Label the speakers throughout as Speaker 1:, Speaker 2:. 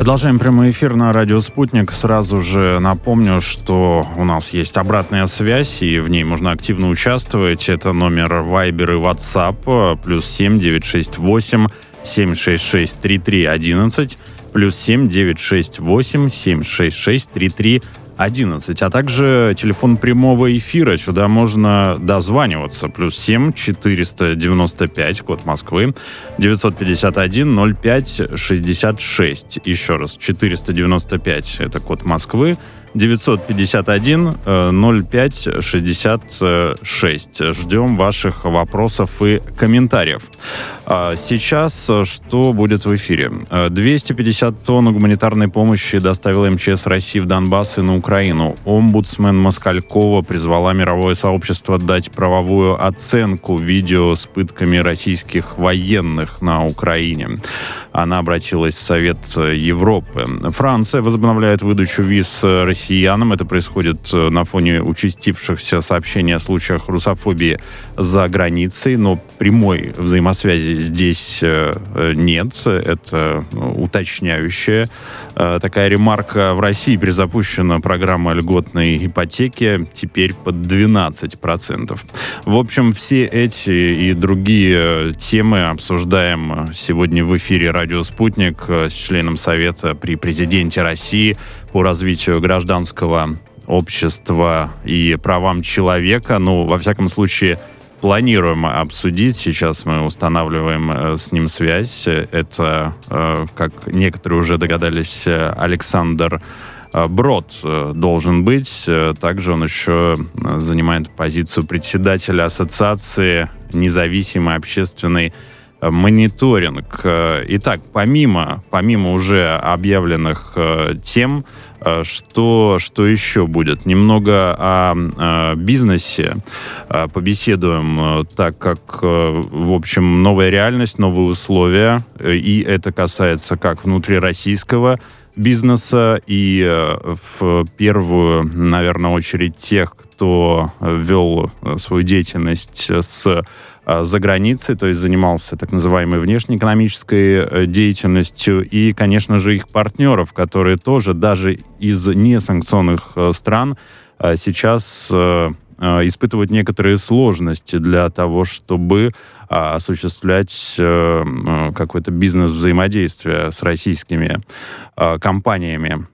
Speaker 1: Продолжаем прямой эфир на радио «Спутник». Сразу же напомню, что у нас есть обратная связь, и в ней можно активно участвовать. Это номер Viber и WhatsApp, +7 968 766 3311, +7 968 766 3311. А также телефон прямого эфира. Сюда можно дозваниваться. +7 495, код Москвы, 951 05 66. Еще раз, 495 это код Москвы, 951 05 66. Ждем ваших вопросов и комментариев. Сейчас что будет в эфире? 250 тонн гуманитарной помощи доставила МЧС России в Донбасс и на Украину. Омбудсмен Москалькова призвала мировое сообщество дать правовую оценку видео с пытками российских военных на Украине. Она обратилась в Совет Европы. Франция возобновляет выдачу виз россиянам. Это происходит на фоне участившихся сообщений о случаях русофобии за границей, но прямой взаимосвязи здесь нет. Это уточняющая такая ремарка. В России перезапущена программа льготной ипотеки, теперь под 12%. В общем, все эти и другие темы обсуждаем сегодня в эфире «Радио Спутник» с членом Совета при президенте России по развитию гражданского общества и правам человека. Ну, во всяком случае, планируем обсудить. Сейчас мы устанавливаем с ним связь. Это, как некоторые уже догадались, Александр Брод должен быть. Также он еще занимает позицию председателя Ассоциации независимой общественной мониторинг. Итак, помимо уже объявленных тем, что еще будет? Немного о бизнесе побеседуем, так как, в общем, новая реальность, новые условия, и это касается как внутрироссийского бизнеса и в первую, наверное, очередь тех, кто вел свою деятельность за границей, то есть занимался так называемой внешнеэкономической деятельностью, и, конечно же, их партнеров, которые тоже даже из несанкционных стран сейчас испытывают некоторые сложности для того, чтобы осуществлять какое-то бизнес-взаимодействие с российскими компаниями.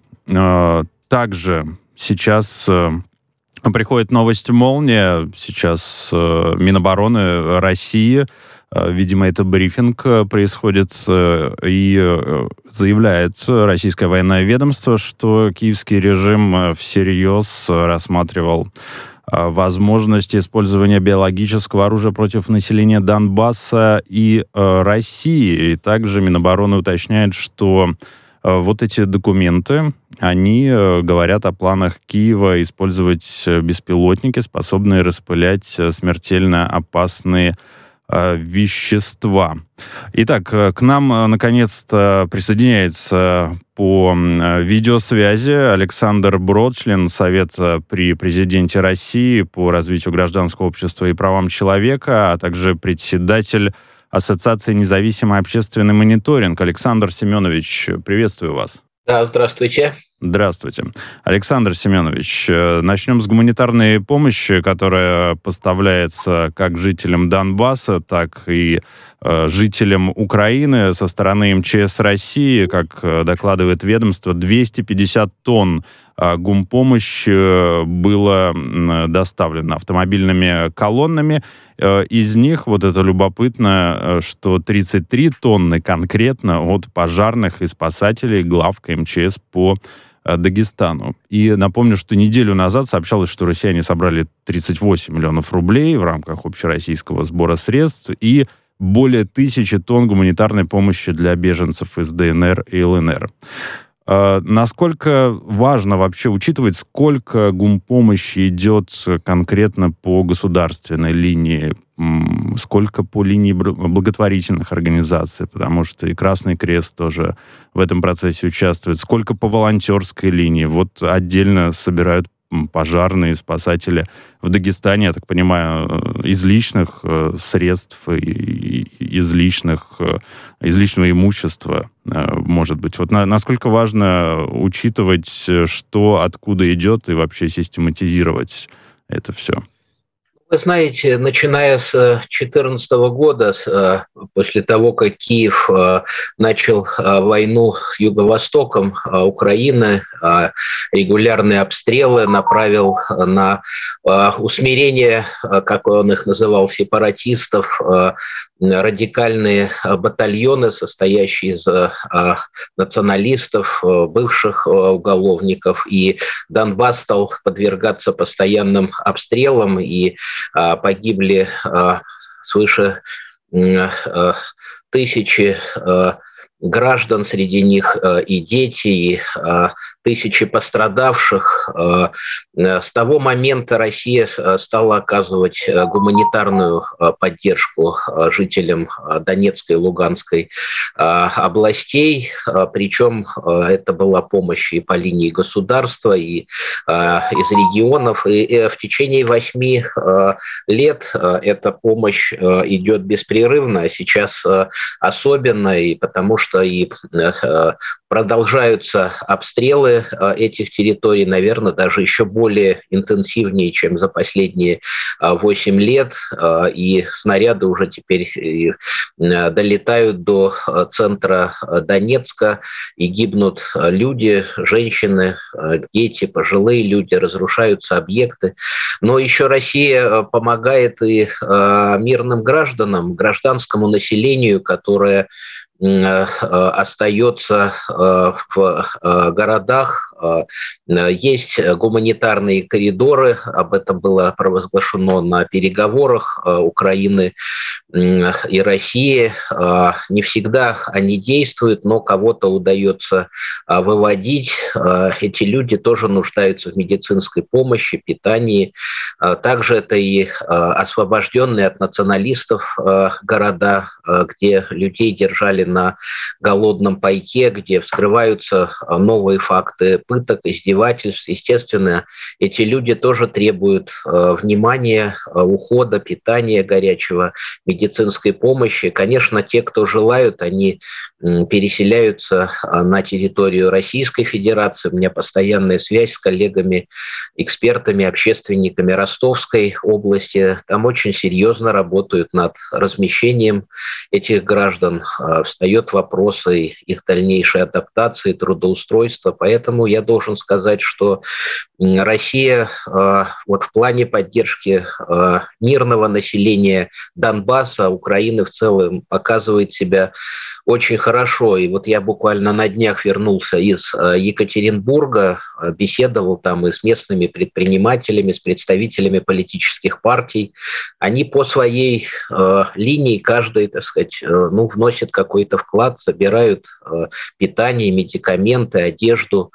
Speaker 1: Также сейчас приходит новость «Молния». Сейчас Минобороны России, видимо, это брифинг происходит, и заявляет российское военное ведомство, что киевский режим всерьез рассматривал возможность использования биологического оружия против населения Донбасса и России. И также Минобороны уточняет, что вот эти документы, они говорят о планах Киева использовать беспилотники, способные распылять смертельно опасные вещества. Итак, к нам наконец-то присоединяется по видеосвязи Александр Брод, член Совета при президенте России по развитию гражданского общества и правам человека, а также председатель Ассоциации независимый общественный мониторинг. Александр Семенович, приветствую вас.
Speaker 2: Да, здравствуйте.
Speaker 1: Здравствуйте. Александр Семенович, начнем с гуманитарной помощи, которая поставляется как жителям Донбасса, так и жителям Украины со стороны МЧС России. Как докладывает ведомство, 250 тонн гумпомощи было доставлено автомобильными колоннами. Из них, вот это любопытно, что 33 тонны конкретно от пожарных и спасателей главка МЧС по Дагестану. И напомню, что неделю назад сообщалось, что россияне собрали 38 миллионов рублей в рамках общероссийского сбора средств и более 1000 тонн гуманитарной помощи для беженцев из ДНР и ЛНР. Насколько важно вообще учитывать, сколько гумпомощи идет конкретно по государственной линии, сколько по линии благотворительных организаций, потому что и Красный Крест тоже в этом процессе участвует, сколько по волонтерской линии. Вот отдельно собирают пожарные, спасатели в Дагестане, я так понимаю, из личных средств, из личного имущества, может быть. Вот насколько важно учитывать, что откуда идет, и вообще систематизировать это все?
Speaker 2: Вы знаете, начиная с 2014 года, после того, как Киев начал войну с юго-востоком Украины, регулярные обстрелы направил на усмирение, как он их называл, сепаратистов, радикальные батальоны, состоящие из националистов, бывших уголовников, и Донбасс стал подвергаться постоянным обстрелам, и погибли свыше 1000 граждан, среди них и дети, и тысячи пострадавших. С того момента Россия стала оказывать гуманитарную поддержку жителям Донецкой и Луганской областей, причем это была помощь и по линии государства, и из регионов. И в течение 8 лет эта помощь идет беспрерывно, а сейчас особенно, и потому что и продолжаются обстрелы этих территорий, наверное, даже еще более интенсивнее, чем за последние 8 лет. И снаряды уже теперь долетают до центра Донецка, и гибнут люди, женщины, дети, пожилые люди, разрушаются объекты. Но еще Россия помогает и мирным гражданам, гражданскому населению, которое остается в городах. Есть гуманитарные коридоры, об этом было провозглашено на переговорах Украины и России. Не всегда они действуют, но кого-то удается выводить. Эти люди тоже нуждаются в медицинской помощи, питании. Также это и освобожденные от националистов города, где людей держали на голодном пайке, где вскрываются новые факты пыток, издевательств. Естественно, эти люди тоже требуют внимания, ухода, питания горячего, медицинской помощи. Конечно, те, кто желают, они переселяются на территорию Российской Федерации. У меня постоянная связь с коллегами, экспертами, общественниками Ростовской области. Там очень серьезно работают над размещением этих граждан. Встает вопрос их дальнейшей адаптации, трудоустройства. Поэтому я должен сказать, что Россия вот в плане поддержки мирного населения Донбасса, Украины в целом, показывает себя очень хорошо. И вот я буквально на днях вернулся из Екатеринбурга, беседовал там и с местными предпринимателями, с представителями политических партий. Они по своей линии, каждый, так сказать, вносит какой-то вклад, собирают питание, медикаменты, одежду.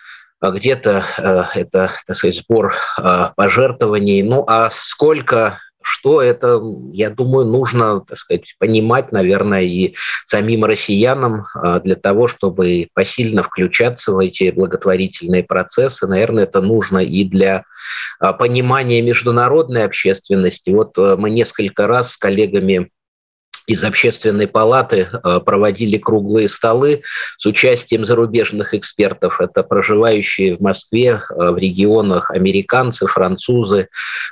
Speaker 2: Где-то это, так сказать, сбор пожертвований. Ну а сколько, что это, я думаю, нужно, так сказать, понимать, наверное, и самим россиянам для того, чтобы посильно включаться в эти благотворительные процессы. Наверное, это нужно и для понимания международной общественности. Вот мы несколько раз с коллегами из Общественной палаты проводили круглые столы с участием зарубежных экспертов. Это проживающие в Москве, в регионах американцы, французы,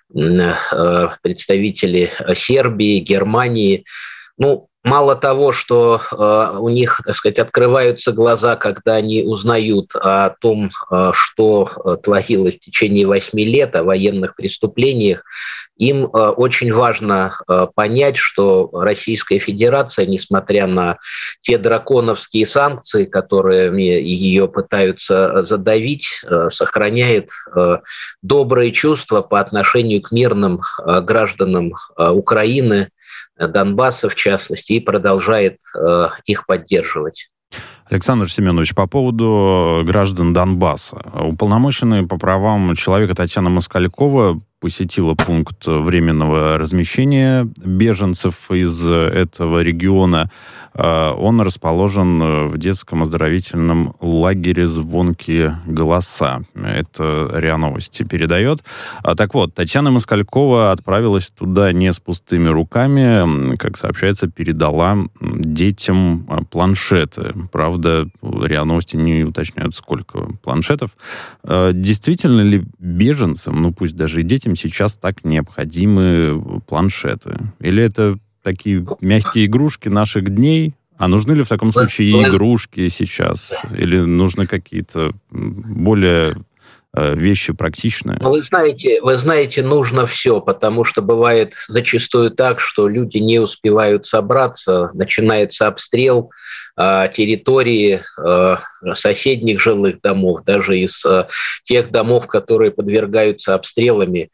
Speaker 2: представители Сербии, Германии. Ну, мало того, что у них, так сказать, открываются глаза, когда они узнают о том, что творилось в течение 8 лет, о военных преступлениях, им очень важно понять, что Российская Федерация, несмотря на те драконовские санкции, которыми ее пытаются задавить, сохраняет добрые чувства по отношению к мирным гражданам Украины, Донбасса в частности, и продолжает их поддерживать.
Speaker 1: Александр Семенович, по поводу граждан Донбасса. Уполномоченная по правам человека Татьяна Москалькова посетила пункт временного размещения беженцев из этого региона. Он расположен в детском оздоровительном лагере «Звонкие голоса». Это РИА Новости передает. Так вот, Татьяна Москалькова отправилась туда не с пустыми руками. Как сообщается, передала детям планшеты. Правда, РИА Новости не уточняют, сколько планшетов. Действительно ли беженцам, пусть даже и детям, сейчас так необходимы планшеты? Или это такие мягкие игрушки наших дней? А нужны ли в таком случае и игрушки сейчас? Или нужны какие-то более вещи практичные?
Speaker 2: Вы знаете, нужно все, потому что бывает зачастую так, что люди не успевают собраться, начинается обстрел территории соседних жилых домов, даже из тех домов, которые подвергаются обстрелами.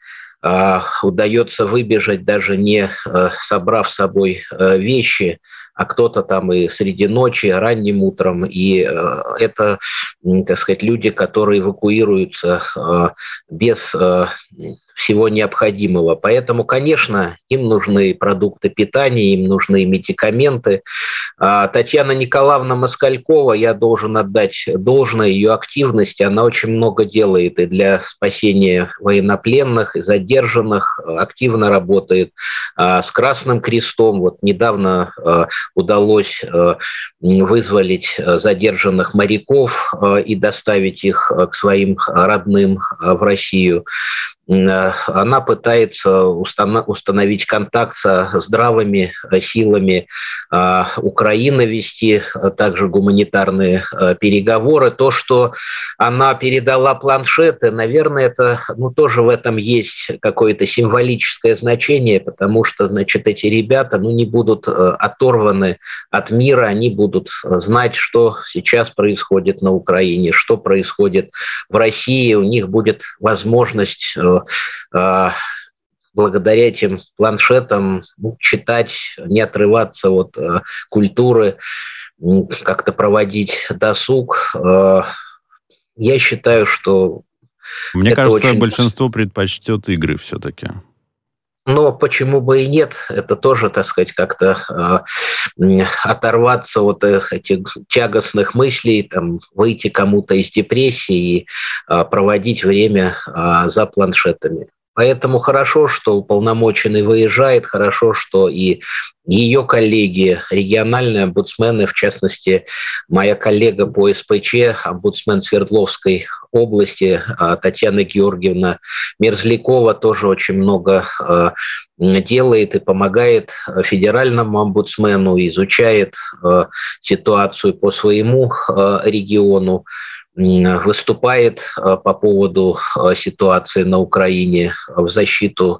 Speaker 2: Удается выбежать, даже не собрав с собой вещи, а кто-то там и среди ночи, ранним утром. И это, так сказать, люди, которые эвакуируются без всего необходимого. Поэтому, конечно, им нужны продукты питания, им нужны медикаменты. Татьяна Николаевна Москалькова, я должен отдать должное ее активности. Она очень много делает и для спасения военнопленных, и задержанных. Активно работает с Красным Крестом. Вот недавно удалось вызволить задержанных моряков и доставить их к своим родным в Россию. Она пытается установить контакт со здравыми силами Украины, вести также гуманитарные переговоры. То, что она передала планшеты, наверное, это тоже в этом есть какое-то символическое значение, потому что, значит, эти ребята не будут оторваны от мира, они будут знать, что сейчас происходит на Украине, что происходит в России. У них будет возможность благодаря этим планшетам читать, не отрываться от культуры, как-то проводить досуг. Я считаю, что
Speaker 1: Мне кажется, большинство предпочтет игры все-таки.
Speaker 2: Но почему бы и нет? Это тоже, так сказать, как-то оторваться от этих тягостных мыслей, выйти кому-то из депрессии и проводить время за планшетами. Поэтому хорошо, что уполномоченный выезжает, хорошо, что и ее коллеги, региональные омбудсмены, в частности, моя коллега по СПЧ, омбудсмен Свердловской области Татьяна Георгиевна Мерзлякова, тоже очень много делает и помогает федеральному омбудсмену, изучает ситуацию по своему региону, выступает по поводу ситуации на Украине в защиту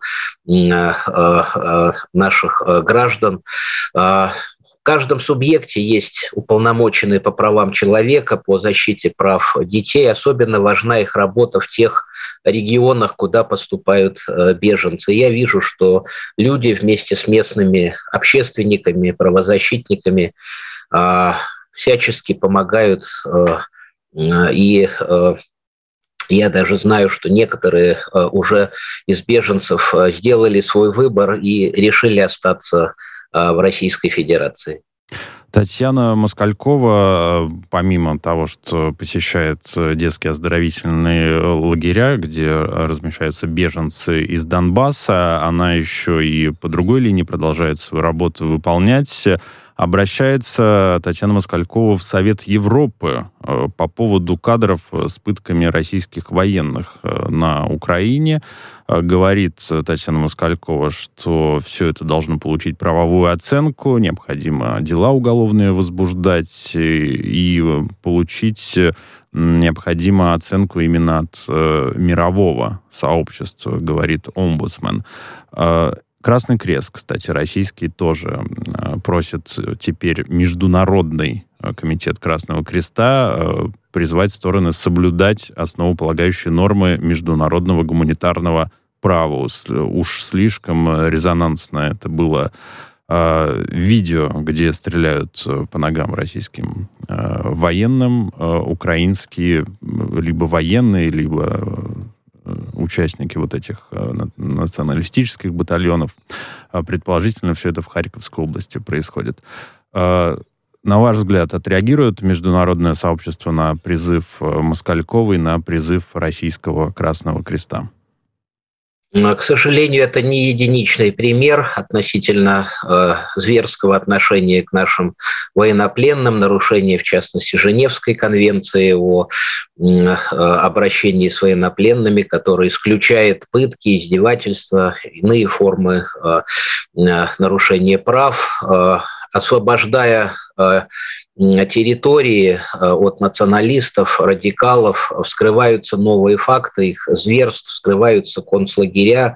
Speaker 2: наших граждан. В каждом субъекте есть уполномоченные по правам человека, по защите прав детей. Особенно важна их работа в тех регионах, куда поступают беженцы. Я вижу, что люди вместе с местными общественниками, правозащитниками всячески помогают. И я даже знаю, что некоторые уже из беженцев сделали свой выбор и решили остаться в Российской Федерации.
Speaker 1: Татьяна Москалькова, помимо того, что посещает детские оздоровительные лагеря, где размещаются беженцы из Донбасса, она еще и по другой линии продолжает свою работу выполнять. Обращается Татьяна Москалькова в Совет Европы по поводу кадров с пытками российских военных на Украине. Говорит Татьяна Москалькова, что все это должно получить правовую оценку, необходимо дела уголовные возбуждать и получить необходимо оценку именно от мирового сообщества, говорит омбудсмен. Красный Крест, кстати, российский тоже просит теперь Международный комитет Красного Креста призвать стороны соблюдать основополагающие нормы международного гуманитарного права. Уж слишком резонансно это было видео, где стреляют по ногам российским военным, украинские либо военные, либо участники вот этих националистических батальонов. Предположительно, все это в Харьковской области происходит. На ваш взгляд, отреагирует международное сообщество на призыв Москальковой, на призыв Российского Красного Креста?
Speaker 2: К сожалению, это не единичный пример относительно зверского отношения к нашим военнопленным, нарушения, в частности, Женевской конвенции о обращении с военнопленными, которая исключает пытки, издевательства, иные формы нарушения прав, освобождая территории от националистов, радикалов, вскрываются новые факты их зверств, вскрываются концлагеря,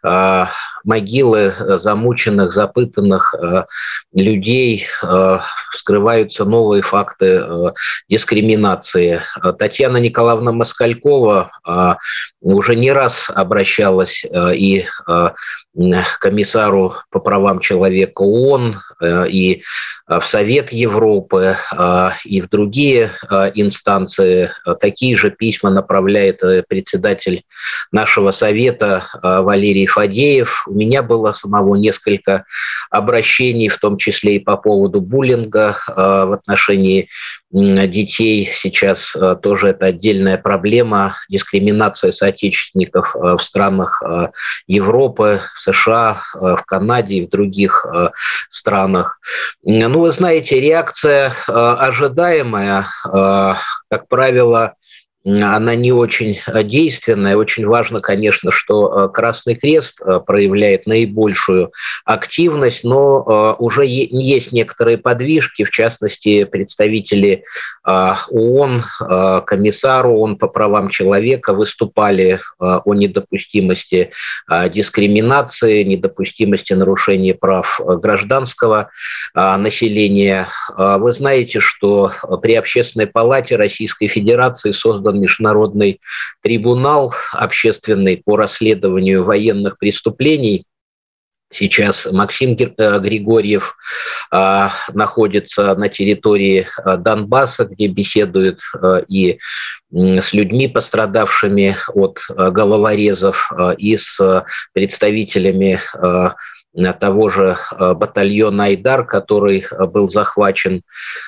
Speaker 2: могилы замученных, запытанных людей, вскрываются новые факты дискриминации. Татьяна Николаевна Москалькова уже не раз обращалась и к комиссару по правам человека ООН, и в Совет Европы, и в другие инстанции. Такие же письма направляет председатель нашего Совета Валерий Фадеев. У меня было самого несколько обращений, в том числе и по поводу буллинга в отношении детей. Сейчас тоже это отдельная проблема. Дискриминация соотечественников в странах Европы, в США, в Канаде и в других странах. Ну, вы знаете, реакция ожидаемая, как правило, она не очень действенная. Очень важно, конечно, что Красный Крест проявляет наибольшую активность, но уже есть некоторые подвижки, в частности, представители ООН, комиссар ООН по правам человека выступали о недопустимости дискриминации, недопустимости нарушения прав гражданского населения. Вы знаете, что при Общественной палате Российской Федерации создан Международный трибунал общественный по расследованию военных преступлений. Сейчас Максим Григорьев находится на территории Донбасса, где беседует и с людьми, пострадавшими от головорезов, и с представителями того же батальона «Айдар», который был захвачен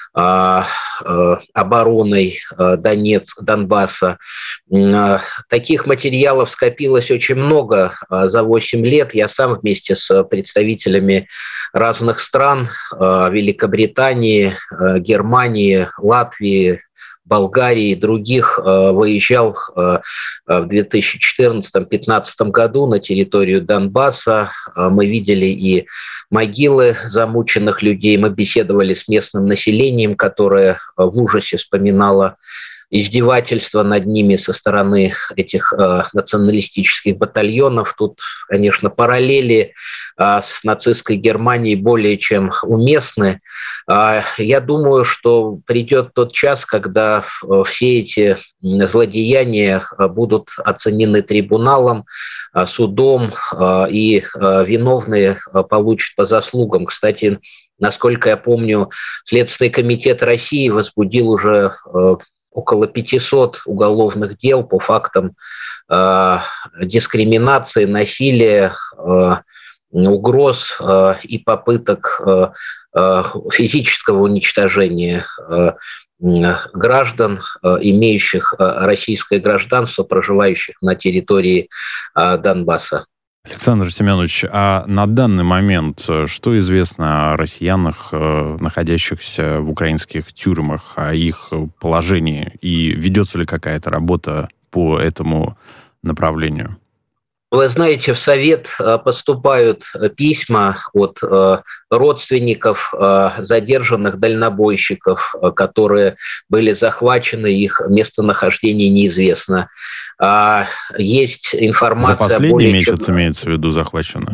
Speaker 2: обороной Донбасса. Таких материалов скопилось очень много за 8 лет. Я сам вместе с представителями разных стран, Великобритании, Германии, Латвии, Болгарии и других, выезжал в 2014-2015 году на территорию Донбасса. Мы видели и могилы замученных людей, мы беседовали с местным населением, которое в ужасе вспоминало издевательства над ними со стороны этих националистических батальонов. Тут, конечно, параллели с нацистской Германией более чем уместны. Я думаю, что придет тот час, когда все эти злодеяния будут оценены трибуналом, судом, и виновные получат по заслугам. Кстати, насколько я помню, Следственный комитет России возбудил уже около 500 уголовных дел по фактам дискриминации, насилия, угроз и попыток физического уничтожения граждан, имеющих российское гражданство, проживающих на территории Донбасса.
Speaker 1: Александр Семенович, а на данный момент что известно о россиянах, находящихся в украинских тюрьмах, о их положении? И ведется ли какая-то работа по этому направлению?
Speaker 2: Вы знаете, в Совет поступают письма от родственников задержанных дальнобойщиков, которые были захвачены, их местонахождение неизвестно. Есть информация...
Speaker 1: За последний месяц имеется в виду захвачено?
Speaker 2: Да.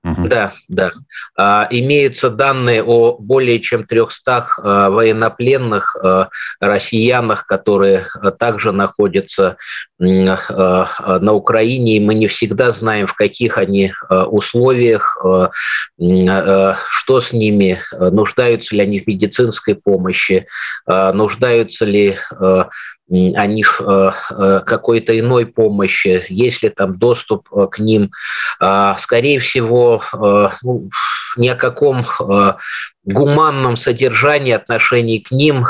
Speaker 2: Да, да. Имеются данные о более чем 300 военнопленных россиянах, которые также находятся на Украине, и мы не всегда знаем, в каких они условиях, что с ними, нуждаются ли они в медицинской помощи, нуждаются ли они в какой-то иной помощи, есть ли там доступ к ним. Скорее всего, ни о каком гуманном содержании отношений к ним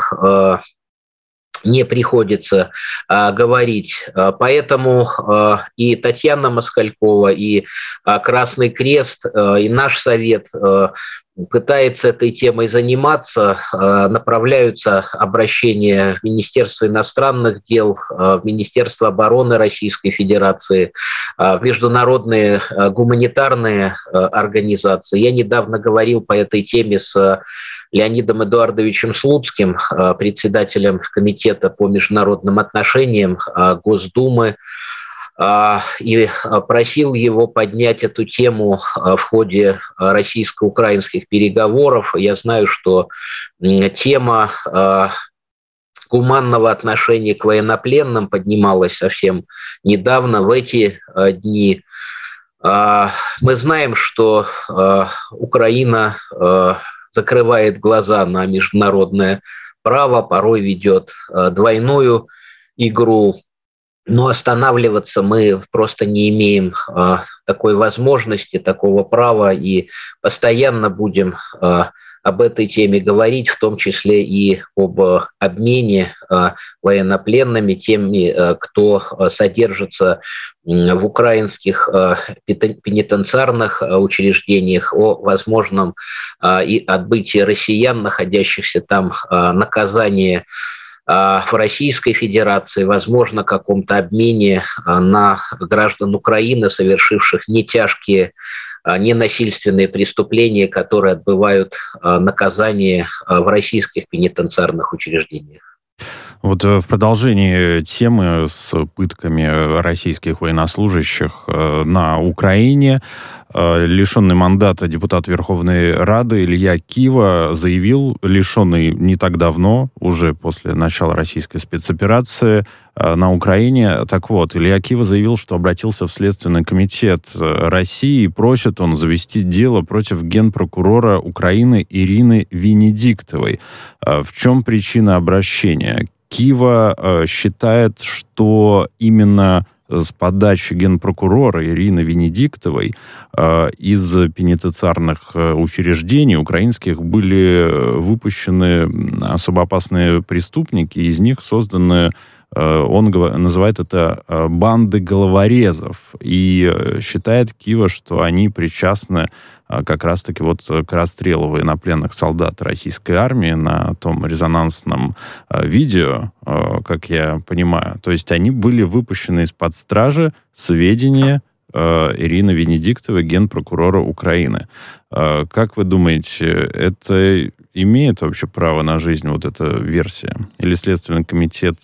Speaker 2: не приходится говорить. Поэтому и Татьяна Москалькова, и Красный Крест, и наш совет пытается этой темой заниматься, направляются обращения в Министерство иностранных дел, в Министерство обороны Российской Федерации, в международные гуманитарные организации. Я недавно говорил по этой теме с Леонидом Эдуардовичем Слуцким, председателем Комитета по международным отношениям Госдумы, и просил его поднять эту тему в ходе российско-украинских переговоров. Я знаю, что тема гуманного отношения к военнопленным поднималась совсем недавно, в эти дни. Мы знаем, что Украина закрывает глаза на международное право, порой ведет двойную игру. Но останавливаться мы просто не имеем такой возможности, такого права, и постоянно будем об этой теме говорить, в том числе и об обмене военнопленными, теми, кто содержится в украинских пенитенциарных учреждениях, о возможном и отбытии россиян, находящихся там, наказании в Российской Федерации, возможно, каком-то обмене на граждан Украины, совершивших не тяжкие, не насильственные преступления, которые отбывают наказание в российских пенитенциарных учреждениях.
Speaker 1: Вот в продолжении темы с пытками российских военнослужащих на Украине лишенный мандата депутат Верховной Рады Илья Кива заявил, лишенный не так давно, уже после начала российской спецоперации на Украине. Так вот, Илья Кива заявил, что обратился в Следственный комитет России и просит он завести дело против генпрокурора Украины Ирины Венедиктовой. В чем причина обращения? Кива считает, что именно с подачи генпрокурора Ирины Венедиктовой из пенитенциарных учреждений украинских были выпущены особо опасные преступники, из них созданы, он называет это, банды головорезов, и считает Кива, что они причастны как раз-таки вот к расстрелу военнопленных солдат российской армии на том резонансном видео, как я понимаю. То есть они были выпущены из-под стражи сведения Ирины Венедиктовой, генпрокурора Украины. Как вы думаете, это имеет вообще право на жизнь, вот эта версия? Или Следственный комитет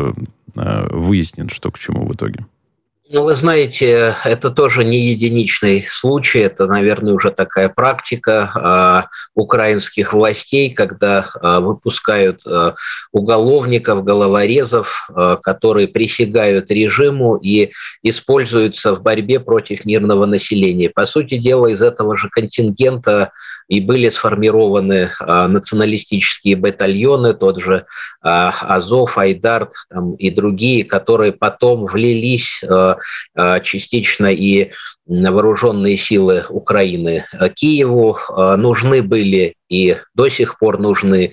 Speaker 1: выяснит, что к чему в итоге?
Speaker 2: Ну, вы знаете, это тоже не единичный случай, это, наверное, уже такая практика украинских властей, когда выпускают уголовников, головорезов, которые присягают режиму и используются в борьбе против мирного населения. По сути дела, из этого же контингента и были сформированы националистические батальоны, тот же Азов, Айдар там, и другие, которые потом влились частично и вооруженные силы Украины. Киеву нужны были и до сих пор нужны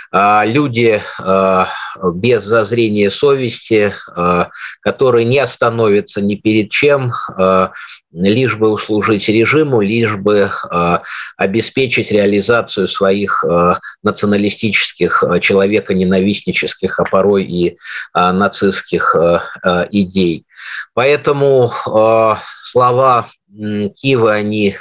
Speaker 2: люди без зазрения совести, которые не остановятся ни перед чем, лишь бы услужить режиму, лишь бы обеспечить реализацию своих националистических, человеконенавистнических, а порой и нацистских идей. Поэтому слова Киева, они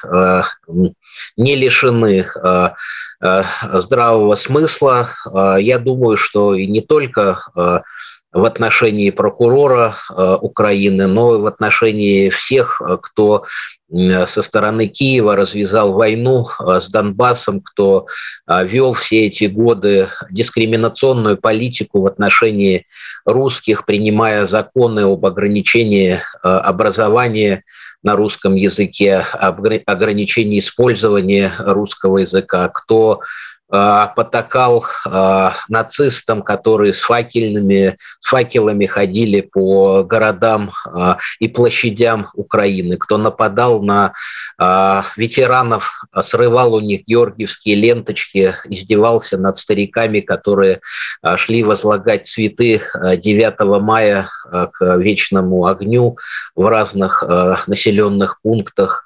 Speaker 2: не лишены здравого смысла. Я думаю, что и не только в отношении прокурора Украины, но и в отношении всех, кто со стороны Киева развязал войну с Донбассом, кто вел все эти годы дискриминационную политику в отношении русских, принимая законы об ограничении образования на русском языке, об ограничении использования русского языка, кто потакал нацистам, которые с факелами ходили по городам и площадям Украины, кто нападал на ветеранов, срывал у них георгиевские ленточки, издевался над стариками, которые шли возлагать цветы 9 мая к вечному огню в разных населенных пунктах.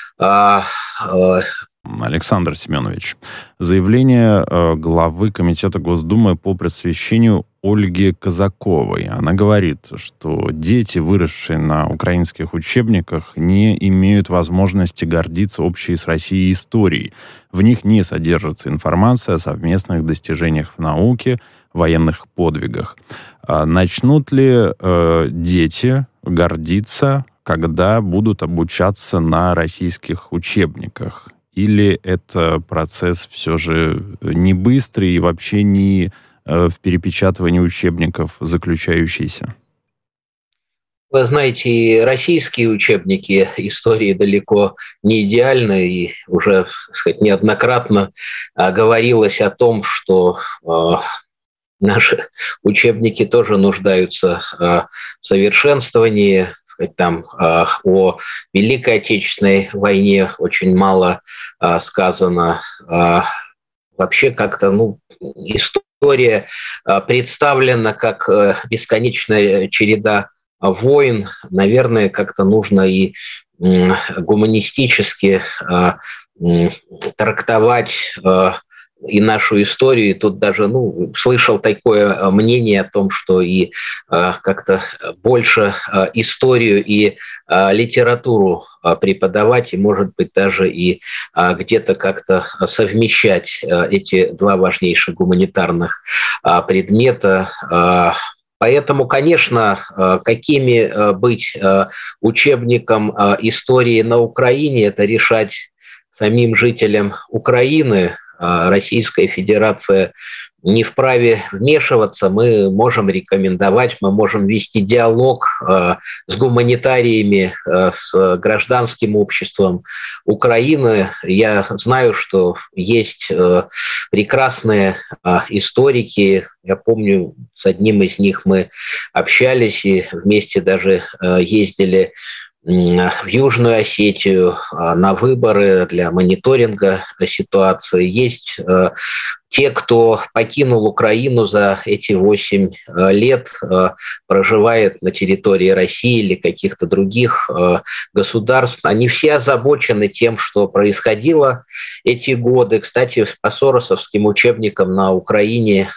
Speaker 1: Александр Семенович, заявление главы Комитета Госдумы по просвещению Ольги Казаковой. Она говорит, что дети, выросшие на украинских учебниках, не имеют возможности гордиться общей с Россией историей. В них не содержится информация о совместных достижениях в науке, военных подвигах. Начнут ли дети гордиться, когда будут обучаться на российских учебниках? Или это процесс все же не быстрый и вообще не в перепечатывании учебников заключающийся?
Speaker 2: Вы знаете, и российские учебники истории далеко не идеальны, и уже, так сказать, неоднократно говорилось о том, что наши учебники тоже нуждаются в совершенствовании. Там о Великой Отечественной войне очень мало сказано. Вообще как-то, история представлена как бесконечная череда войн. Наверное, как-то нужно и гуманистически трактовать и нашу историю. И тут даже слышал такое мнение о том, что и как-то больше историю и литературу преподавать, и, может быть, даже и где-то как-то совмещать эти два важнейших гуманитарных предмета. Поэтому, конечно, какими быть учебником истории на Украине, это решать самим жителям Украины. Российская Федерация не вправе вмешиваться. Мы можем рекомендовать, мы можем вести диалог с гуманитариями, с гражданским обществом Украины. Я знаю, что есть прекрасные историки. Я помню, с одним из них мы общались и вместе даже ездили в Южную Осетию на выборы для мониторинга ситуации. Есть те, кто покинул Украину за эти 8 лет, проживает на территории России или каких-то других государств. Они все озабочены тем, что происходило эти годы. Кстати, по соросовским учебникам на Украине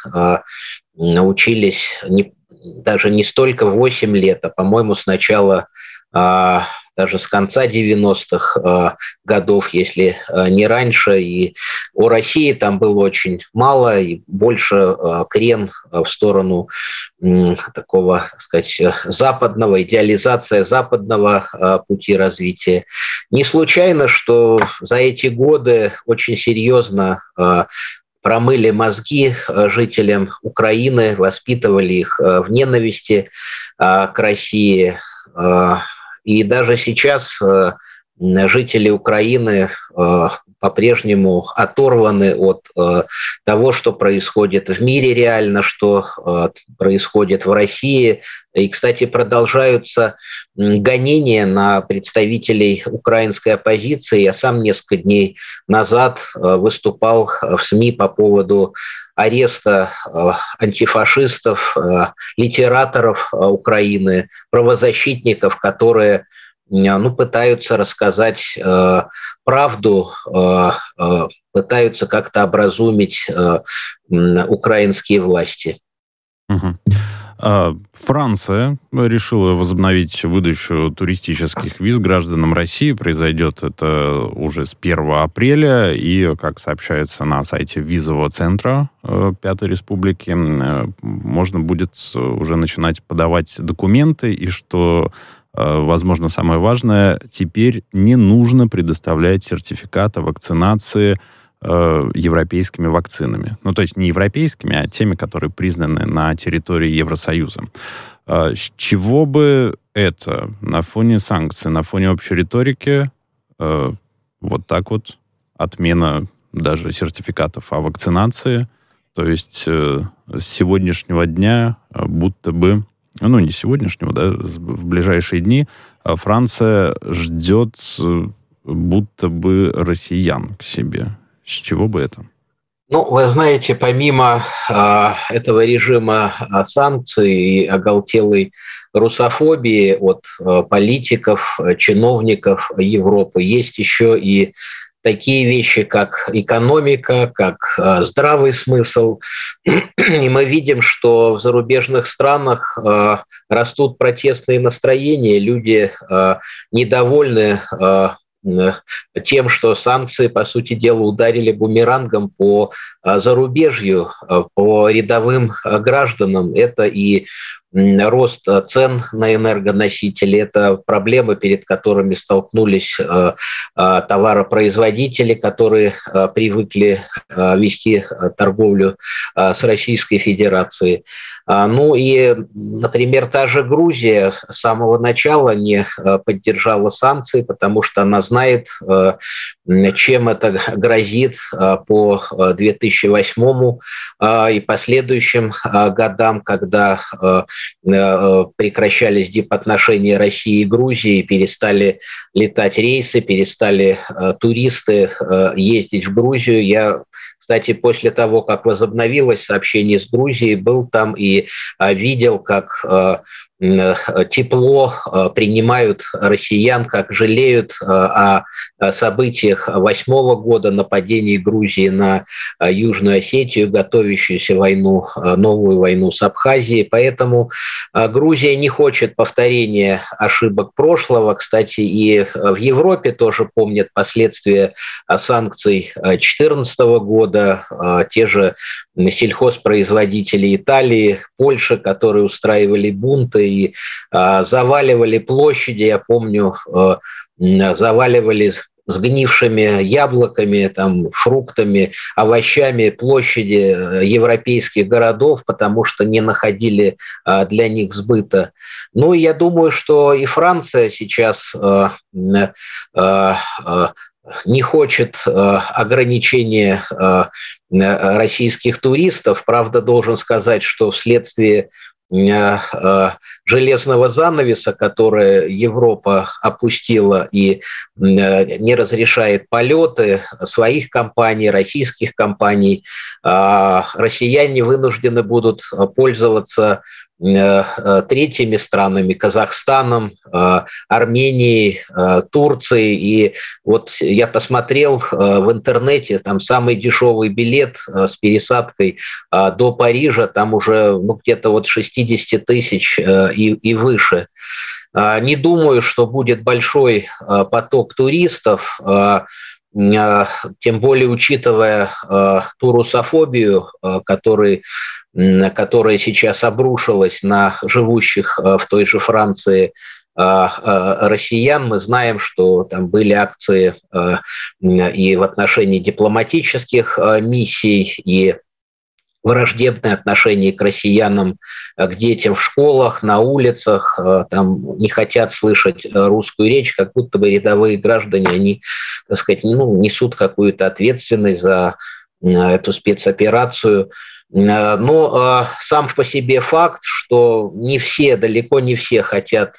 Speaker 2: учились даже не столько 8 лет, а, по-моему, сначала даже с конца 90-х годов, если не раньше. И о России там было очень мало, и больше крен в сторону такого, так сказать, западного, идеализация западного пути развития. Не случайно, что за эти годы очень серьезно промыли мозги жителям Украины, воспитывали их в ненависти к России. И даже сейчас жители Украины по-прежнему оторваны от того, что происходит в мире реально, что происходит в России. И, кстати, продолжаются гонения на представителей украинской оппозиции. Я сам несколько дней назад выступал в СМИ по поводу ареста антифашистов, литераторов Украины, правозащитников, которые пытаются рассказать правду, пытаются как-то образумить украинские власти.
Speaker 1: Угу. Франция решила возобновить выдачу туристических виз гражданам России. Произойдет это уже с 1 апреля. И, как сообщается на сайте визового центра Пятой Республики, можно будет уже начинать подавать документы. И что, возможно, самое важное, теперь не нужно предоставлять сертификат о вакцинации европейскими вакцинами. Ну, то есть не европейскими, а теми, которые признаны на территории Евросоюза. С чего бы это на фоне санкций, на фоне общей риторики, вот так вот отмена даже сертификатов о вакцинации, то есть с сегодняшнего дня будто бы, ну, не сегодняшнего, да, в ближайшие дни Франция ждет будто бы россиян к себе. С чего бы это?
Speaker 2: Ну, вы знаете, помимо этого режима санкций и оголтелой русофобии от политиков, чиновников Европы, есть еще и такие вещи, как экономика, как здравый смысл. И мы видим, что в зарубежных странах растут протестные настроения, люди недовольны тем, что санкции, по сути дела, ударили бумерангом по зарубежью, по рядовым гражданам. Это и рост цен на энергоносители, это проблемы, перед которыми столкнулись товаропроизводители, которые привыкли вести торговлю с Российской Федерацией. Ну и, например, та же Грузия с самого начала не поддержала санкции, потому что она знает, чем это грозит по 2008 и последующим годам, когда прекращались дипотношения России и Грузии, перестали летать рейсы, перестали туристы ездить в Грузию. Я, кстати, после того, как возобновилось сообщение с Грузией, был там и видел, как тепло принимают россиян, как жалеют о событиях 2008 года, нападении Грузии на Южную Осетию, готовящуюся войну, новую войну с Абхазией. Поэтому Грузия не хочет повторения ошибок прошлого. Кстати, и в Европе тоже помнят последствия санкций 2014 года. Те же сельхозпроизводители Италии, Польши, которые устраивали бунты и заваливали площади, я помню, заваливали сгнившими яблоками, там, фруктами, овощами площади европейских городов, потому что не находили для них сбыта. Ну, я думаю, что и Франция сейчас не хочет ограничения российских туристов. Правда, должен сказать, что вследствие железного занавеса, которое Европа опустила и не разрешает полеты своих компаний, российских компаний, россияне вынуждены будут пользоваться третьими странами, Казахстаном, Арменией, Турцией. И вот я посмотрел в интернете, там самый дешевый билет с пересадкой до Парижа, там уже где-то вот 60 тысяч и выше. Не думаю, что будет большой поток туристов, тем более учитывая ту русофобию, которая сейчас обрушилась на живущих в той же Франции россиян. Мы знаем, что там были акции и в отношении дипломатических миссий, и враждебное отношение к россиянам, к детям в школах, на улицах, там не хотят слышать русскую речь, как будто бы рядовые граждане, они, так сказать, несут какую-то ответственность за эту спецоперацию. Но сам по себе факт, что не все, далеко не все хотят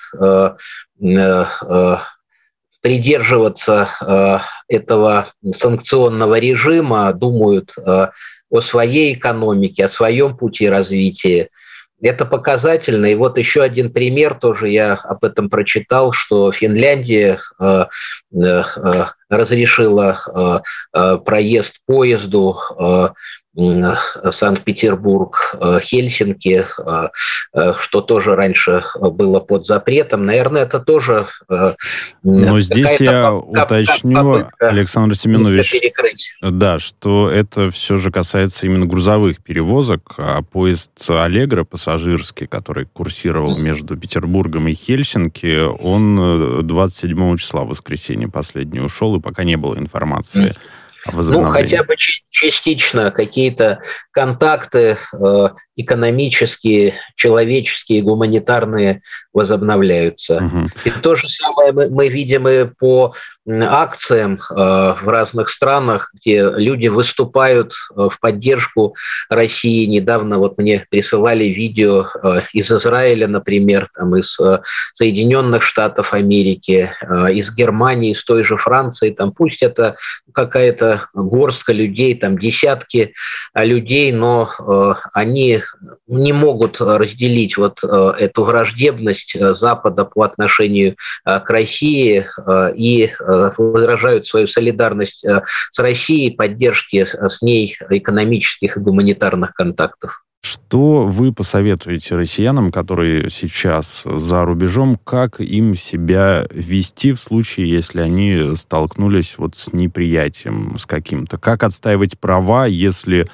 Speaker 2: придерживаться этого санкционного режима, думают о своей экономике, о своем пути развития. Это показательно. И вот еще один пример, тоже я об этом прочитал, что Финляндия разрешила проезд поезду Санкт-Петербург, Хельсинки, что тоже раньше было под запретом. Наверное, это тоже
Speaker 1: Но здесь я уточню, Александр Семенович, да, что это все же касается именно грузовых перевозок, а поезд «Аллегро» пассажирский, который курсировал между Петербургом и Хельсинки, он 27 числа, в воскресенье, последний ушел, и пока не было информации.
Speaker 2: Ну, хотя бы частично какие-то контакты экономические, человеческие, гуманитарные возобновляются. И то же самое мы видим и по акциям в разных странах, где люди выступают в поддержку России. Недавно вот мне присылали видео из Израиля, например, там, из Соединенных Штатов Америки, из Германии, из той же Франции. Там, пусть это какая-то горстка людей, там, десятки людей, но они не могут разделить вот эту враждебность Запада по отношению к России и выражают свою солидарность с Россией, поддержки с ней экономических и гуманитарных контактов.
Speaker 1: Что вы посоветуете россиянам, которые сейчас за рубежом, как им себя вести в случае, если они столкнулись вот с неприятием, с каким-то? Как отстаивать права, если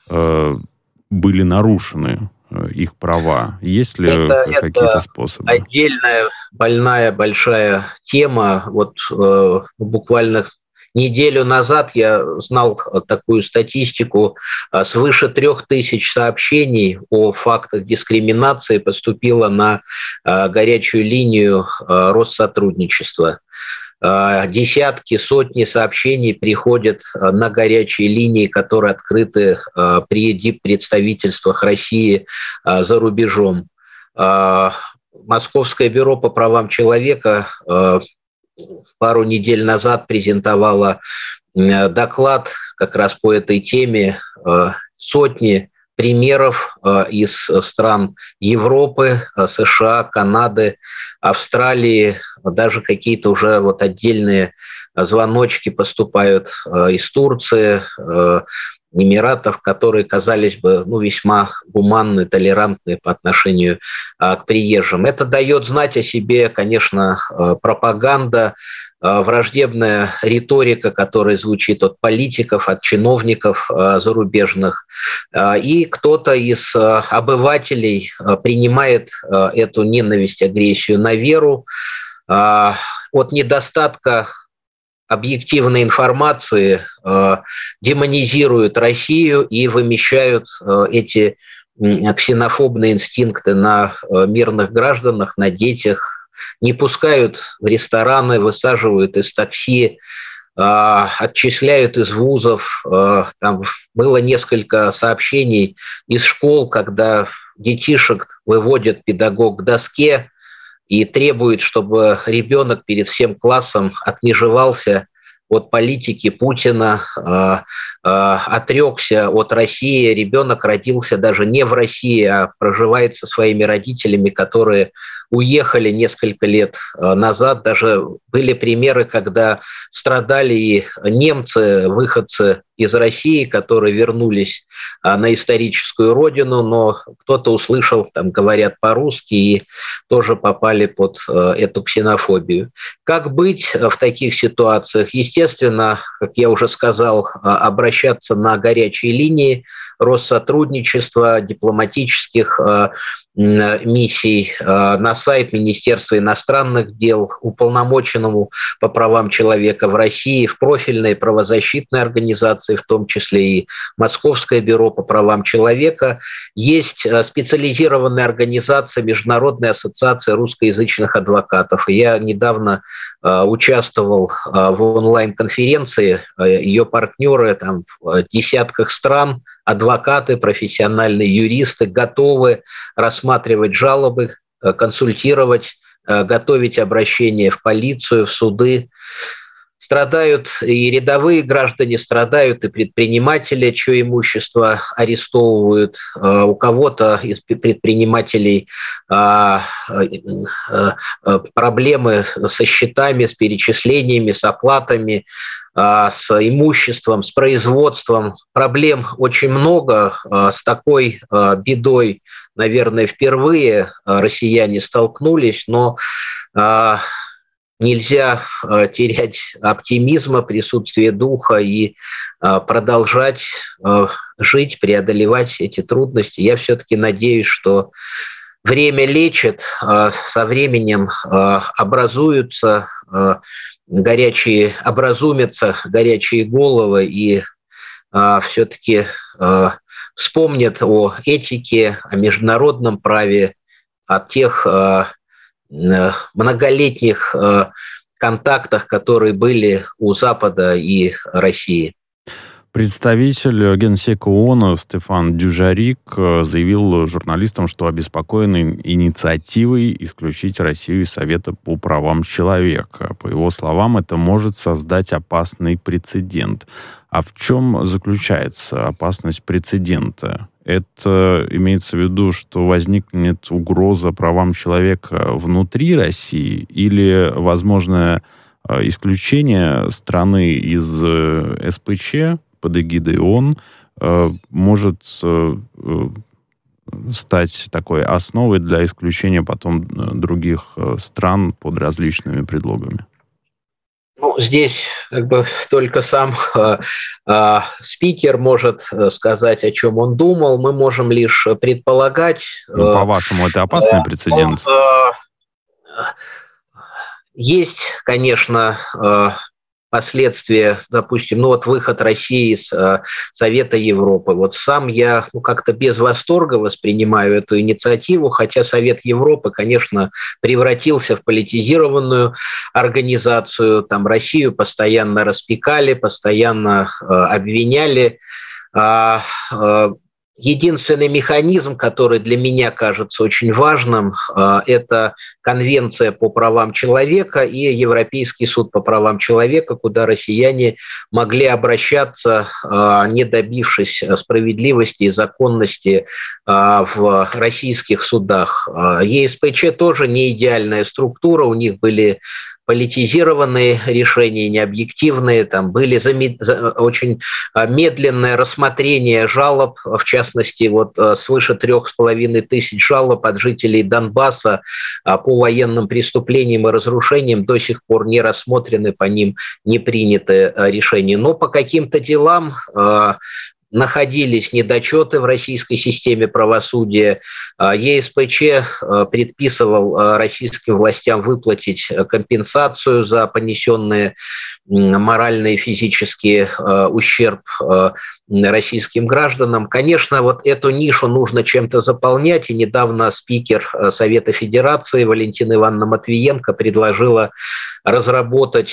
Speaker 1: были нарушены их права? Есть ли какие-то способы?
Speaker 2: Это отдельная, больная, большая тема. Вот буквально неделю назад я знал такую статистику. Свыше 3000 сообщений о фактах дискриминации поступило на горячую линию Россотрудничества. Десятки, сотни сообщений приходят на горячие линии, которые открыты при диппредставительствах России за рубежом. Московское бюро по правам человека пару недель назад презентовало доклад как раз по этой теме. Сотни примеров из стран Европы, США, Канады, Австралии, даже какие-то уже вот отдельные звоночки поступают из Турции, Эмиратов, которые казались бы весьма гуманны, толерантны по отношению к приезжим. Это дает знать о себе, конечно, пропаганда, враждебная риторика, которая звучит от политиков, от чиновников зарубежных. И кто-то из обывателей принимает эту ненависть, агрессию на веру. От недостатка объективной информации демонизируют Россию и вымещают эти ксенофобные инстинкты на мирных гражданах, на детях, не пускают в рестораны, высаживают из такси, отчисляют из вузов. Там было несколько сообщений из школ, когда детишек выводит педагог к доске и требует, чтобы ребенок перед всем классом отмежевался от политики Путина, отрекся от России. Ребенок родился даже не в России, а проживает со своими родителями, которые уехали несколько лет назад. Даже были примеры, когда страдали и немцы, выходцы из России, которые вернулись на историческую родину, но кто-то услышал, там говорят по-русски, и тоже попали под эту ксенофобию. Как быть в таких ситуациях? Естественно, как я уже сказал, обращаться на горячие линии Россотрудничества, дипломатических миссий, на сайт Министерства иностранных дел, уполномоченному по правам человека в России, в профильные правозащитные организации, в том числе и Московское бюро по правам человека. Есть специализированная организация Международная ассоциация русскоязычных адвокатов. Я недавно участвовал в онлайн-конференции, ее партнеры там, в десятках стран, адвокаты, профессиональные юристы готовы рассматривать жалобы, консультировать, готовить обращения в полицию, в суды. Страдают и рядовые граждане, страдают и предприниматели, чье имущество арестовывают. У кого-то из предпринимателей проблемы со счетами, с перечислениями, с оплатами, с имуществом, с производством. Проблем очень много. С такой бедой, наверное, впервые россияне столкнулись, но нельзя терять оптимизма, присутствие духа и продолжать жить, преодолевать эти трудности. Я все-таки надеюсь, что время лечит, со временем образумятся горячие головы и все-таки вспомнят о этике, о международном праве, о тех многолетних контактах, которые были у Запада и России.
Speaker 1: Представитель Генсека ООН Стефан Дюжарик заявил журналистам, что обеспокоен инициативой исключить Россию из Совета по правам человека. По его словам, это может создать опасный прецедент. А в чем заключается опасность прецедента? Это имеется в виду, что возникнет угроза правам человека внутри России или возможное исключение страны из СПЧ под эгидой ООН может стать такой основой для исключения потом других стран под различными предлогами?
Speaker 2: Ну, здесь только сам спикер может сказать, о чем он думал. Мы можем лишь предполагать.
Speaker 1: Ну, по-вашему, это опасный прецедент?
Speaker 2: Есть, конечно, последствия, допустим, выход России из Совета Европы. Сам я как-то без восторга воспринимаю эту инициативу, хотя Совет Европы, конечно, превратился в политизированную организацию. Там Россию постоянно распекали, постоянно обвиняли. Единственный механизм, который для меня кажется очень важным, это Конвенция по правам человека и Европейский суд по правам человека, куда россияне могли обращаться, не добившись справедливости и законности в российских судах. ЕСПЧ тоже не идеальная структура, у них были политизированные решения, необъективные, там были очень медленное рассмотрение жалоб, в частности, свыше 3500 жалоб от жителей Донбасса по военным преступлениям и разрушениям до сих пор не рассмотрены, по ним не приняты решения. Но по каким-то делам находились недочеты в российской системе правосудия. ЕСПЧ предписывал российским властям выплатить компенсацию за понесенный моральный и физический ущерб российским гражданам. Конечно, эту нишу нужно чем-то заполнять, и недавно спикер Совета Федерации Валентина Ивановна Матвиенко предложила разработать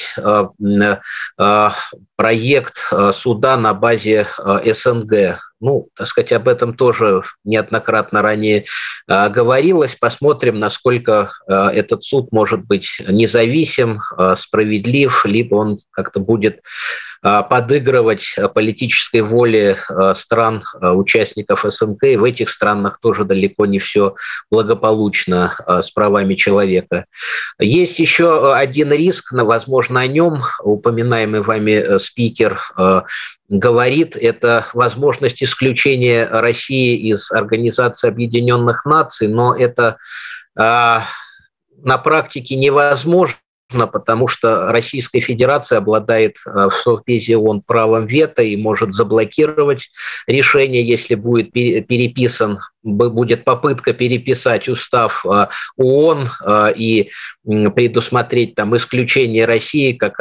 Speaker 2: проект суда на базе СНГ. Об этом тоже неоднократно ранее говорилось. Посмотрим, насколько этот суд может быть независим, справедлив, либо он как-то будет подыгрывать политической воле стран-участников СНГ. И в этих странах тоже далеко не все благополучно с правами человека. Есть еще один риск, возможно, о нем упоминаемый вами спикер говорит, это возможность исключения России из Организации Объединенных Наций, но это на практике невозможно, потому что Российская Федерация обладает в Совбезе ООН правом вето и может заблокировать решение, если будет будет попытка переписать устав ООН и предусмотреть там исключение России как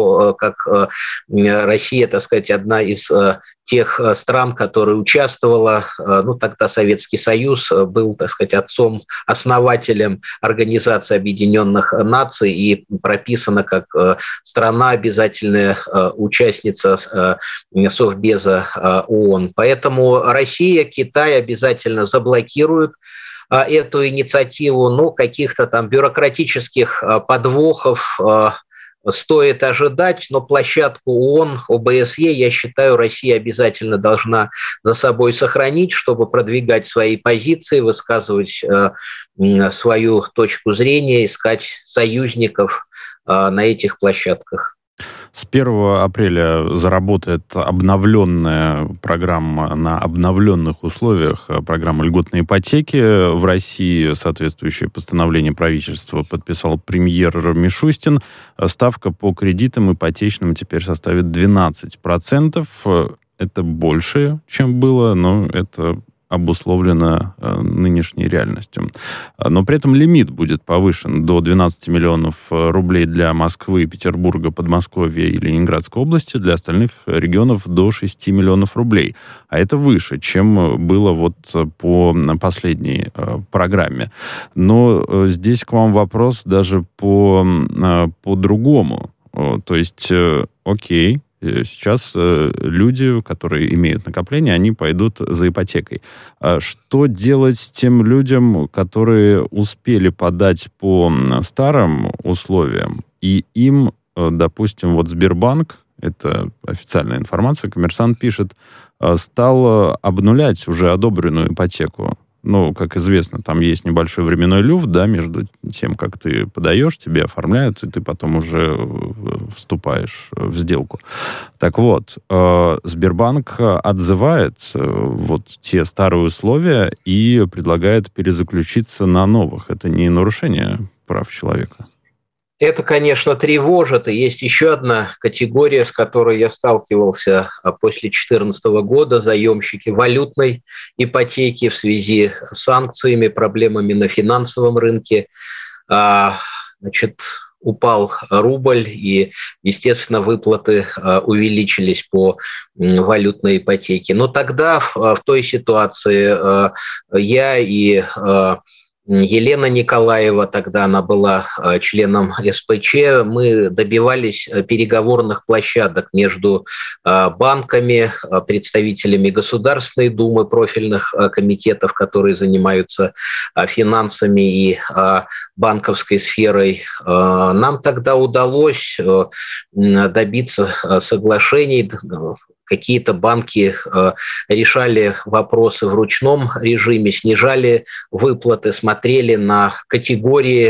Speaker 2: Россия, так сказать, одна из тех стран, которая участвовала, тогда Советский Союз был, так сказать, отцом-основателем Организации Объединенных Наций и прописана как страна, обязательная участница Совбеза ООН. Поэтому Россия, Китай обязательно заблокируют эту инициативу, но каких-то там бюрократических подвохов стоит ожидать, но площадку ООН, ОБСЕ, я считаю, Россия обязательно должна за собой сохранить, чтобы продвигать свои позиции, высказывать свою точку зрения, искать союзников на этих площадках.
Speaker 1: С 1 апреля заработает обновленная программа на обновленных условиях, программа льготной ипотеки. В России соответствующее постановление правительства подписал премьер Мишустин. Ставка по кредитам ипотечным теперь составит 12%. Это больше, чем было, но это обусловлено нынешней реальностью. Но при этом лимит будет повышен до 12 миллионов рублей для Москвы, Петербурга, Подмосковья и Ленинградской области, для остальных регионов до 6 миллионов рублей. А это выше, чем было вот по последней программе. Но здесь к вам вопрос даже по-другому. То есть, окей, сейчас люди, которые имеют накопления, они пойдут за ипотекой. Что делать с тем людям, которые успели подать по старым условиям, и им, допустим, вот Сбербанк, это официальная информация, Коммерсант пишет, стал обнулять уже одобренную ипотеку? Ну, как известно, там есть небольшой временной люфт, да, между тем, как ты подаешь, тебе оформляют, и ты потом уже вступаешь в сделку. Так вот, Сбербанк отзывает вот те старые условия и предлагает перезаключиться на новых. Это не нарушение прав человека?
Speaker 2: Это, конечно, тревожит. И есть еще одна категория, с которой я сталкивался после 2014 года. Заемщики валютной ипотеки в связи с санкциями, проблемами на финансовом рынке. Значит, упал рубль, и, естественно, выплаты увеличились по валютной ипотеке. Но тогда, в той ситуации, я и Елена Николаева, тогда она была членом СПЧ, мы добивались переговорных площадок между банками, представителями Государственной Думы, профильных комитетов, которые занимаются финансами и банковской сферой. Нам тогда удалось добиться соглашений. Какие-то банки решали вопросы в ручном режиме, снижали выплаты, смотрели на категории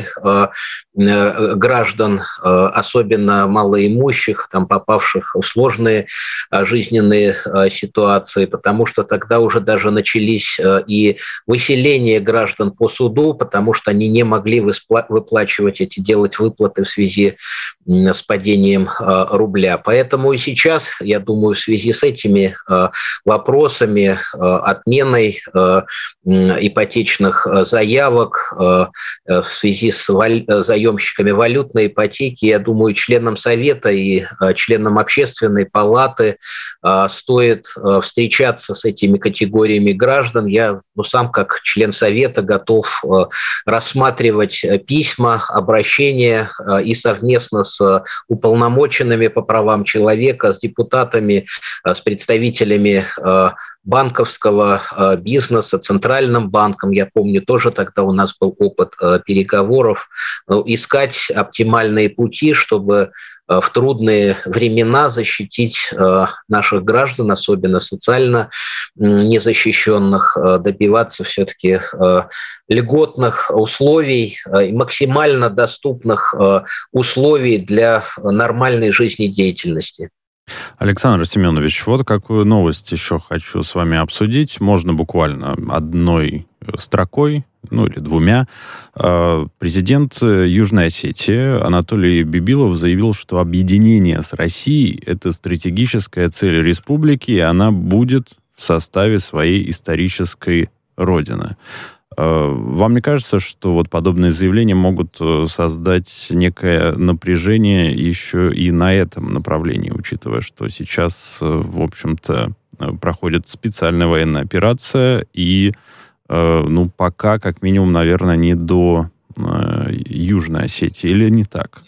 Speaker 2: граждан, особенно малоимущих, там, попавших в сложные жизненные ситуации, потому что тогда уже даже начались и выселения граждан по суду, потому что они не могли выплачивать делать выплаты в связи с падением рубля. Поэтому и сейчас, я думаю, в связи с этими вопросами, отменой ипотечных заявок, в связи с заемщиками валютной ипотеки, я думаю, членам Совета и членам Общественной палаты стоит встречаться с этими категориями граждан. Я сам, как член Совета, готов рассматривать письма, обращения и совместно с уполномоченными по правам человека, с депутатами, с представителями банковского бизнеса, Центральным банком, я помню, тоже тогда у нас был опыт переговоров, искать оптимальные пути, чтобы в трудные времена защитить наших граждан, особенно социально незащищенных, добиваться все-таки льготных условий и максимально доступных условий для нормальной жизнедеятельности.
Speaker 1: Александр Семенович, вот какую новость еще хочу с вами обсудить. Можно буквально одной строкой, ну или двумя. Президент Южной Осетии Анатолий Бибилов заявил, что объединение с Россией – это стратегическая цель республики, и она будет в составе своей исторической родины. Вам не кажется, что вот подобные заявления могут создать некое напряжение еще и на этом направлении, учитывая, что сейчас, в общем-то, проходит специальная военная операция, и, ну, пока, как минимум, наверное, не до Южной Осетии, или не так?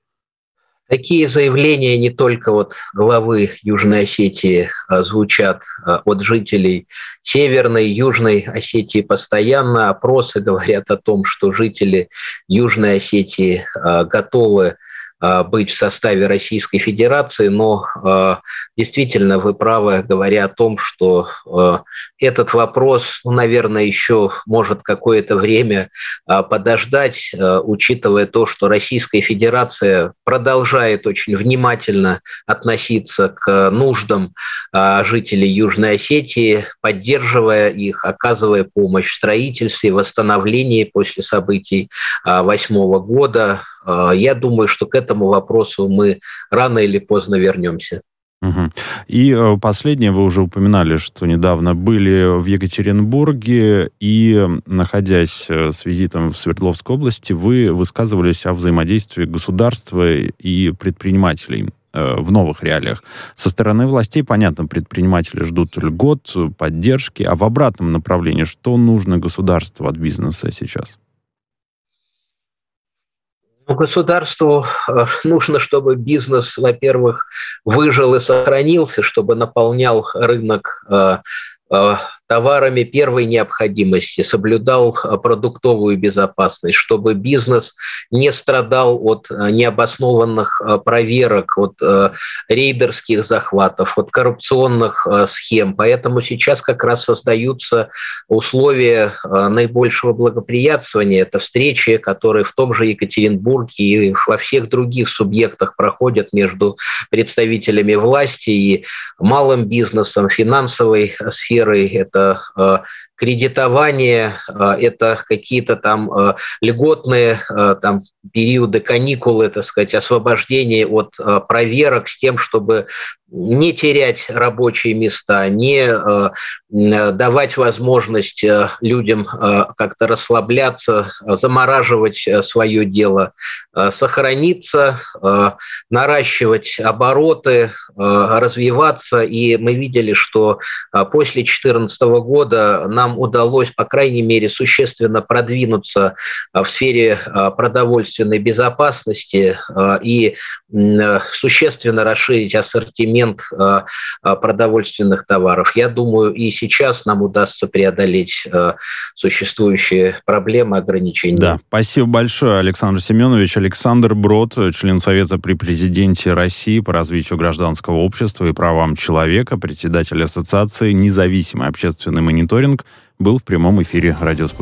Speaker 2: Такие заявления не только от главы Южной Осетии звучат от жителей Северной и Южной Осетии постоянно. Опросы говорят о том, что жители Южной Осетии готовы быть в составе Российской Федерации, но действительно вы правы, говоря о том, что этот вопрос, наверное, еще может какое-то время подождать, учитывая то, что Российская Федерация продолжает очень внимательно относиться к нуждам жителей Южной Осетии, поддерживая их, оказывая помощь в строительстве, восстановлении после событий 2008 года. Я думаю, что к этому вопросу мы рано или поздно вернемся.
Speaker 1: Мгм. И последнее, вы уже упоминали, что недавно были в Екатеринбурге, и, находясь с визитом в Свердловской области, вы высказывались о взаимодействии государства и предпринимателей в новых реалиях. Со стороны властей, понятно, предприниматели ждут льгот, поддержки, а в обратном направлении, что нужно государству от бизнеса сейчас?
Speaker 2: Государству нужно, чтобы бизнес, во-первых, выжил и сохранился, чтобы наполнял рынок товарами первой необходимости, соблюдал продуктовую безопасность, чтобы бизнес не страдал от необоснованных проверок, от рейдерских захватов, от коррупционных схем. Поэтому сейчас как раз создаются условия наибольшего благоприятствования. Это встречи, которые в том же Екатеринбурге и во всех других субъектах проходят между представителями власти и малым бизнесом, финансовой сферой. Это кредитование, это какие-то там льготные там периоды, каникулы, так сказать, освобождение от проверок с тем, чтобы не терять рабочие места, не давать возможность людям как-то расслабляться, замораживать свое дело, сохраниться, наращивать обороты, развиваться. И мы видели, что после 2014 года нам удалось, по крайней мере, существенно продвинуться в сфере продовольственной безопасности и существенно расширить ассортимент продовольственных товаров. Я думаю, и сейчас нам удастся преодолеть существующие проблемы, ограничения.
Speaker 1: Да, спасибо большое, Александр Семенович. Александр Брод, член Совета при президенте России по развитию гражданского общества и правам человека, председатель Ассоциации «Независимый общественный мониторинг», был в прямом эфире «Радио Спутник».